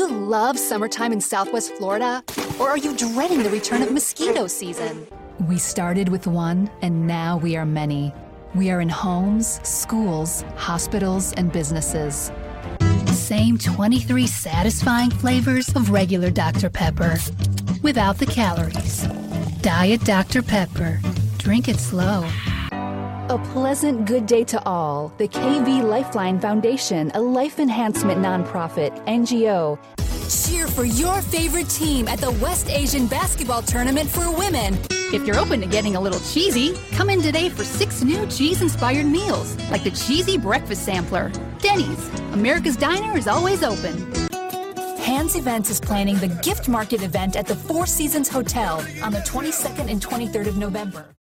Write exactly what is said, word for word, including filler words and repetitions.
you love summertime in Southwest Florida? Or are you dreading the return of mosquito season? We started with one, and now we are many. We are in homes, schools, hospitals, and businesses. Same twenty-three satisfying flavors of regular Doctor Pepper, without the calories. Diet Doctor Pepper. Drink it slow. A pleasant good day to all. The K V Lifeline Foundation, a life enhancement nonprofit, N G O. Cheer for your favorite team at the West Asian Basketball Tournament for Women. If you're open to getting a little cheesy, come in today for six new cheese-inspired meals, like the Cheesy Breakfast Sampler. Denny's, America's Diner is always open. Hands Events is planning the gift market event at the Four Seasons Hotel on the twenty-second and twenty-third of November.